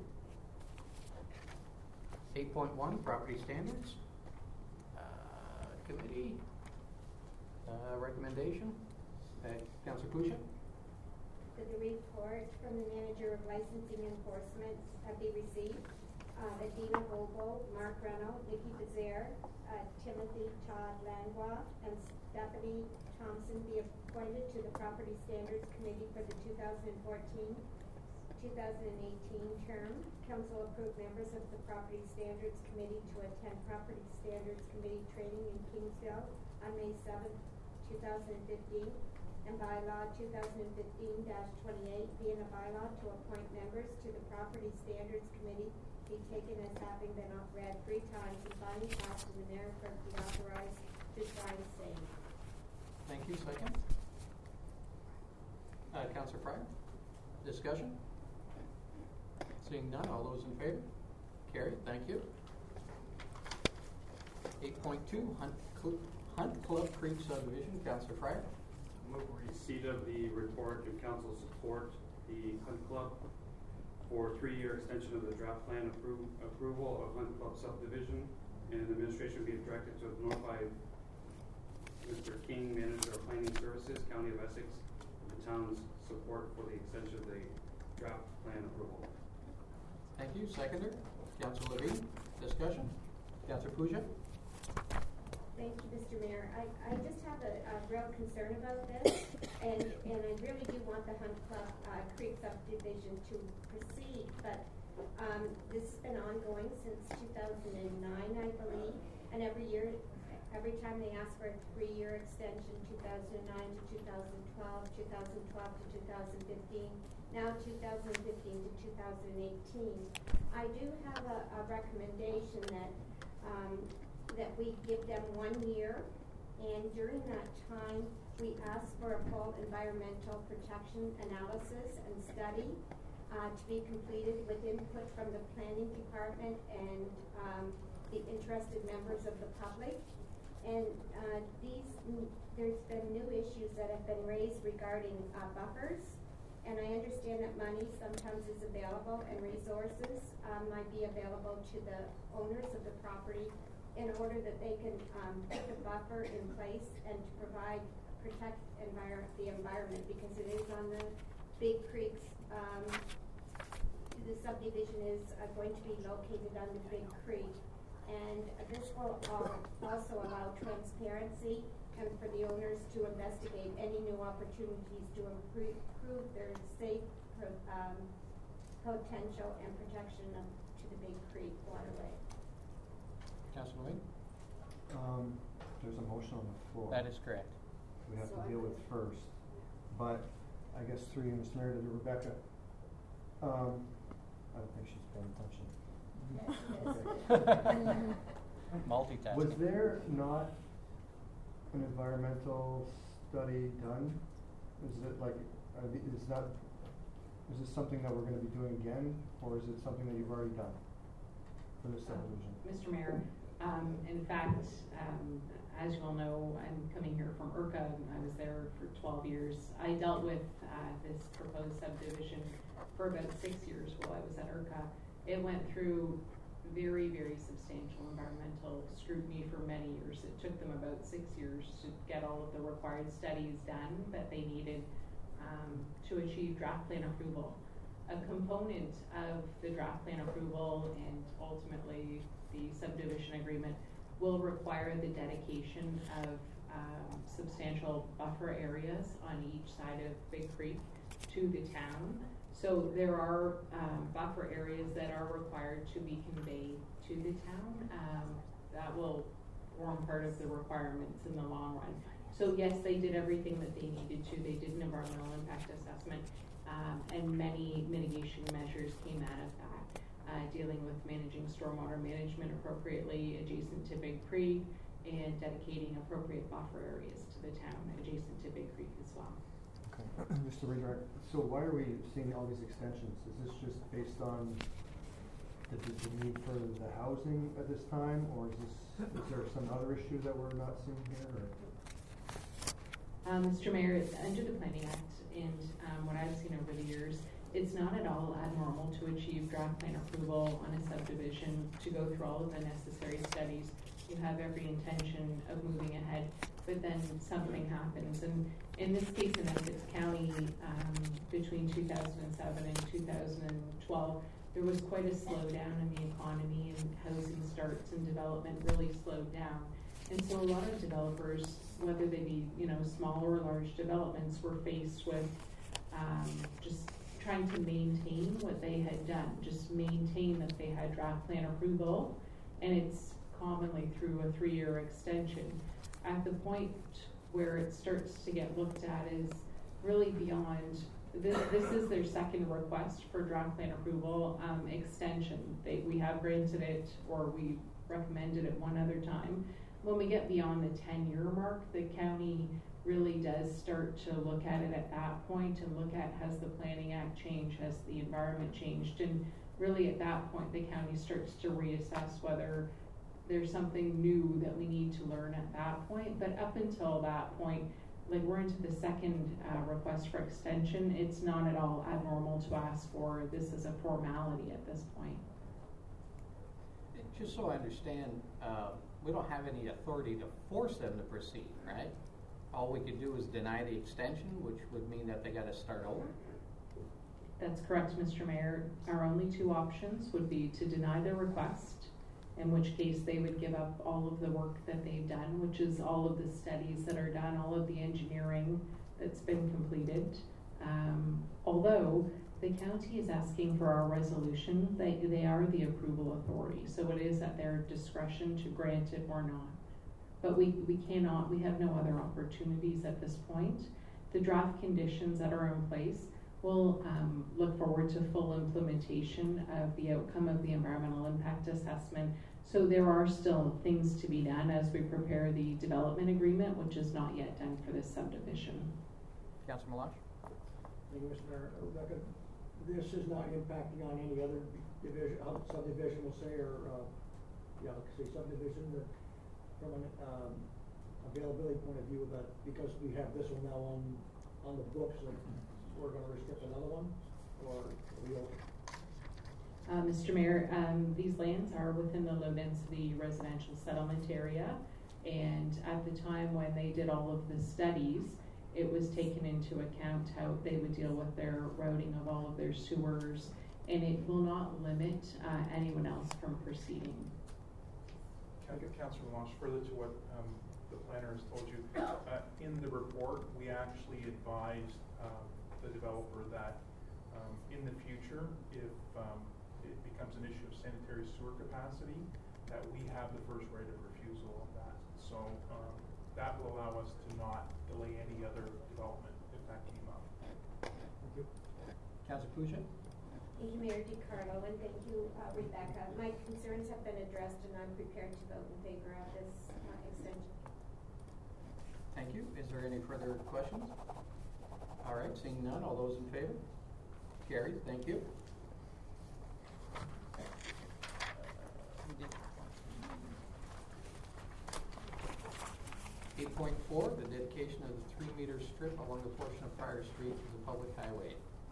Eight point one, property standards. Uh, Committee, uh, recommendation, uh, Councilor Pusha? That the report from the manager of licensing enforcement uh, be received. Uh, that Dina Vogel, Mark Renault, Nikki Bezaire, uh, Timothy Todd Langlois, and Stephanie Thompson be appointed to the Property Standards Committee for the two thousand fourteen two thousand eighteen term. Council approved members of the Property Standards Committee to attend Property Standards Committee training in Kingsville on May seventh, two thousand fifteen. And bylaw two thousand fifteen dash twenty-eight, being a bylaw to appoint members to the Property Standards Committee, be taken as having been read three times and finally passed, and the mayor clerk be authorized to sign same. Thank you, second. Uh, Councilor Pryor, discussion? Seeing none, all those in favor? Carried, thank you. Eight point two, Hunt, Cl- Hunt Club Creek subdivision, Councilor Pryor. Move receipt of the report and council support the Hunt Club for three-year extension of the draft plan appro- approval of Hunt Club subdivision, and administration be directed to notify Mister King, manager of planning services, County of Essex, of the town's support for the extension of the draft plan approval. Thank you, seconder. Councilor Levine, discussion? Councilor Puja? Thank you, Mister Mayor. I, I just have a, a real concern about this, and, and I really do want the Hunt Club uh, Creek subdivision to proceed, but um, this has been ongoing since two thousand nine, I believe, and every year, every time they ask for a three-year extension, two thousand nine to two thousand twelve, two thousand twelve to two thousand fifteen, now two thousand fifteen to two thousand eighteen. I do have a, a recommendation that um, that we give them one year, and during that time, we ask for a full environmental protection analysis and study uh, to be completed with input from the planning department and um, the interested members of the public. And uh, these, there's been new issues that have been raised regarding uh, buffers, and I understand that money sometimes is available and resources um, might be available to the owners of the property in order that they can um, put the buffer in place and to provide, protect envir the environment, because it is on the Big Creeks. Um, the subdivision is uh, going to be located on the Big Creek, and this will uh, also allow transparency and for the owners to investigate any new opportunities to improve, improve their safe um, potential and protection of, to the Big Creek waterway. Councilor Levine? Um, there's a motion on the floor. That is correct. We have So to I deal could- with first, but I guess through you, Mister Mayor, to Rebecca, um, I don't think she's paying attention. Multitasking. Was there not an environmental study done? Is it like, are the, is not, is this something that we're gonna be doing again, or is it something that you've already done for this subdivision? Mister Mayor, um, in fact, um, as you all know, I'm coming here from I R C A. I was there for twelve years. I dealt with uh, this proposed subdivision for about six years while I was at I R C A. It went through very, very substantial environmental scrutiny for many years. It took them about six years to get all of the required studies done that they needed um, to achieve draft plan approval. A component of the draft plan approval and ultimately the subdivision agreement will require the dedication of um, substantial buffer areas on each side of Big Creek to the town. So there are um, buffer areas that are required to be conveyed to the town. Um, that will form part of the requirements in the long run. So yes, they did everything that they needed to. They did an environmental impact assessment, um, and many mitigation measures came out of that, uh, dealing with managing stormwater management appropriately adjacent to Big Creek and dedicating appropriate buffer areas to the town adjacent to Big Creek as well. Okay, Mister Redirect, so why are we seeing all these extensions? Is this just based on the, the need for the housing at this time, or is this, is there some other issue that we're not seeing here, or? Um, Mister Mayor, under the Planning Act and um, what I've seen over the years, it's not at all abnormal to achieve draft plan approval on a subdivision, to go through all of the necessary studies. You have every intention of moving ahead, but then something happens. And in this case, in Essex County, um, between two thousand seven and two thousand twelve, there was quite a slowdown in the economy, and housing starts and development really slowed down. And so a lot of developers, whether they be, you know, small or large developments, were faced with um, just trying to maintain what they had done, just maintain that they had draft plan approval, and it's commonly through a three-year extension. At the point where it starts to get looked at is really beyond, this, this is their second request for draft plan approval um, extension. They, we have granted it, or we recommended it one other time. When we get beyond the ten-year mark, the county really does start to look at it at that point and look at, has the Planning Act changed, has the environment changed, and really at that point the county starts to reassess whether there's something new that we need to learn at that point. But up until that point, like we're into the second uh, request for extension, it's not at all abnormal to ask for this as a formality at this point. Just so I understand, uh, we don't have any authority to force them to proceed, right? All we could do is deny the extension, which would mean that they got to start over. That's correct, Mister Mayor. Our only two options would be to deny their request, in which case they would give up all of the work that they've done, which is all of the studies that are done, all of the engineering that's been completed. Um, although the county is asking for our resolution, they, they are the approval authority, so it is at their discretion to grant it or not. But we, we cannot, we have no other opportunities at this point. The draft conditions that are in place will um, look forward to full implementation of the outcome of the environmental impact assessment. So there are still things to be done as we prepare the development agreement, which is not yet done for this subdivision. Councilor Melange? Thank you, Mister Mayor. Rebecca, this is not impacting on any other division, uh, subdivision, we'll say, or, uh, yeah, say subdivision, that from an, um, availability point of view, that because we have this one now on, on the books, that we're gonna restrict another one, or we don't? Uh, Mister Mayor, um, these lands are within the low density residential settlement area, and at the time when they did all of the studies, it was taken into account how they would deal with their routing of all of their sewers, and it will not limit uh, anyone else from proceeding. Councilor Melange, further to what um, the planner has told you, uh, in the report we actually advised um, the developer that um, in the future, if um, it becomes an issue of sanitary sewer capacity, that we have the first right of refusal of that. So um, that will allow us to not delay any other development if that came up. Thank you. Councilor Puja? Thank you, Mayor DiCarlo, and thank you, uh, Rebecca. My concerns have been addressed, and I'm prepared to vote in favor of this uh, extension. Thank you. Is there any further questions? All right, seeing none, all those in favor? Carried, thank you. Eight point four, the dedication of the three meter strip along the portion of Prior Street as a public highway.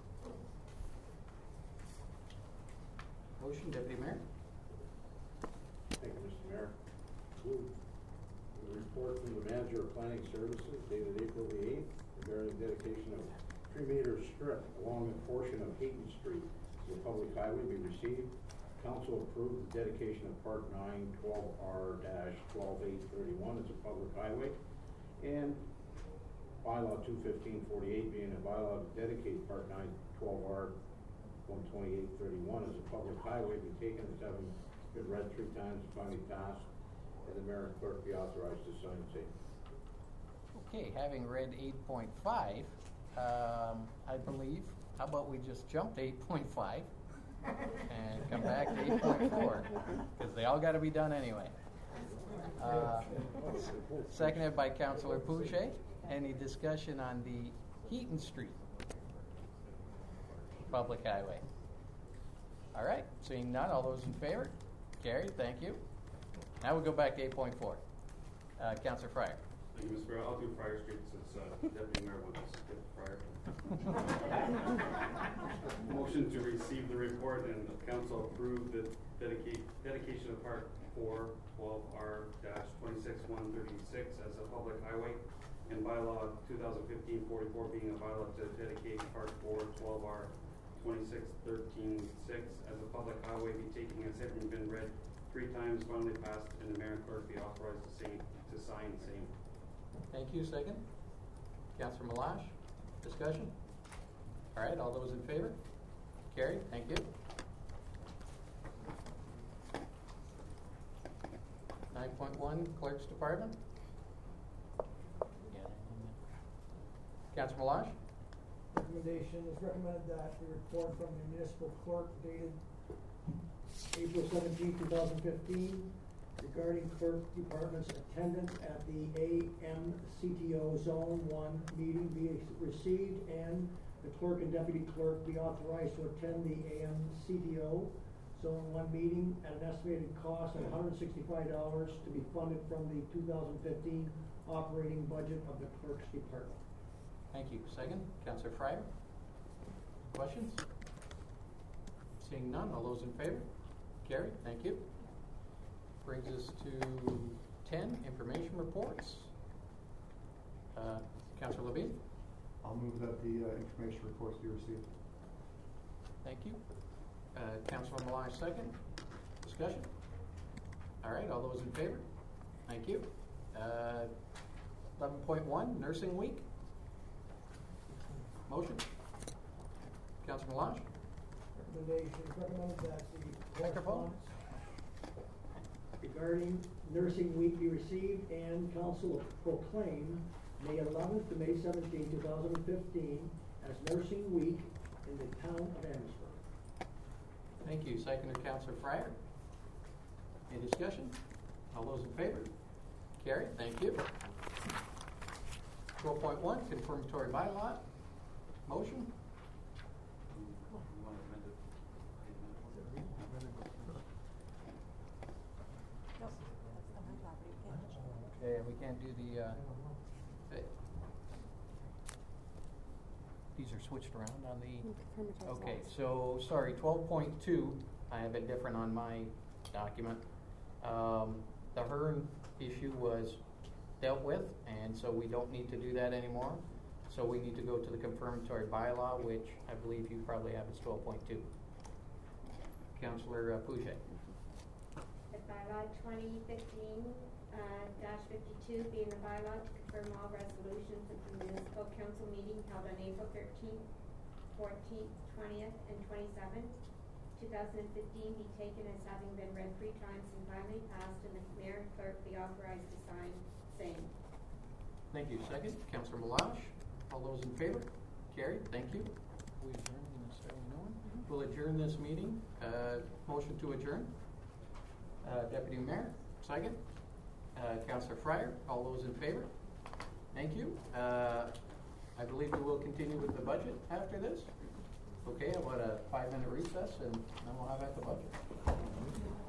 Motion, Deputy Mayor. Thank you, Mister Mayor. Move the report from the Manager of Planning Services dated April the eighth regarding the dedication of three meter strip along a portion of Hayton Street as a public highway be received. Council approved the dedication of Part nine, twelve R twelve eight thirty-one as a public highway, and bylaw two fifteen forty-eight being a bylaw to dedicate Part nine, twelve R one twenty-eight thirty-one as a public highway be taken as having been read three times and finally passed, and the mayor and clerk be authorized to sign and say. Okay, having read eight point five, um, I believe, how about we just jump to eight point five and come back to eight point four, because they all got to be done anyway. Uh, seconded by Councilor Pouchet. Any discussion on the Heaton Street public highway? All right, seeing none, all those in favor? Carried, thank you. Now we go back to eight point four. Uh, Councilor Fryer. Thank you, Mister Mayor. I'll do Friar Street since uh, Deputy Mayor wants to skip Friar. Motion to receive the report and the council approve the dedicate, dedication of Part four, twelve R twenty-six one thirty-six as a public highway, and bylaw two thousand fifteen forty-four being a bylaw to dedicate Part four, twelve R twenty-six thirteen six as a public highway be taken as having been read three times, finally passed, and the mayor and clerk be authorized to same, to sign same. Thank you. Second? Councilor Malash? Discussion? All right, all those in favor? Carried. Thank you. Nine point one, Clerk's Department. Councilor Malash? Recommendation is recommended that the report from the municipal clerk dated April seventeenth, two thousand fifteen, regarding clerk department's attendance at the A M C T O Zone One meeting be received, and the clerk and deputy clerk be authorized to attend the A M C T O Zone One meeting at an estimated cost of one hundred sixty-five dollars to be funded from the two thousand fifteen operating budget of the clerk's department. Thank you. Second, Councilor Fryer. Questions? Seeing none, all those in favor? Carried. Thank you. Brings us to ten, information reports. Uh, Councilor Levine. I'll move that the uh, information reports be received. Thank you. Uh, Councilor Malash, second. Discussion? All right, all those in favor? Thank you. Uh, eleven point one, Nursing Week. Motion? Councilor Malash? Recommendation is recommended that the Microphone. correspondence regarding Nursing Week be received and council proclaim May eleventh to May seventeenth, two thousand fifteen as Nursing Week in the town of Amherstburg. Thank you. Seconder, Councilor Fryer. Any discussion? All those in favor? Carried. Thank you. twelve point one, confirmatory bylaw. Motion? Okay, we can't do the, uh, eh, these are switched around on the, okay, so, sorry, twelve point two, I have it different on my document. Um, the Hearn issue was dealt with, and so we don't need to do that anymore. So we need to go to the confirmatory bylaw, which I believe you probably have as twelve point two. Councillor uh, Pouget. The bylaw twenty fifteen uh, dash fifty-two being the bylaw to confirm all resolutions of the municipal council meeting held on April thirteenth, fourteenth, twentieth, and twenty-seventh, two thousand fifteen be taken as having been read three times and finally passed, and the mayor and clerk be authorized to sign same. Thank you. Second, Councillor Malash. All those in favor? Carried. Thank you. We adjourn necessarily no one. Mm-hmm. We'll adjourn this meeting. Uh, motion to adjourn. Uh, Deputy Mayor, second. Uh, Councillor Fryer. All those in favor? Thank you. Uh, I believe we will continue with the budget after this. Okay, about a five minute recess and then we'll have at the budget.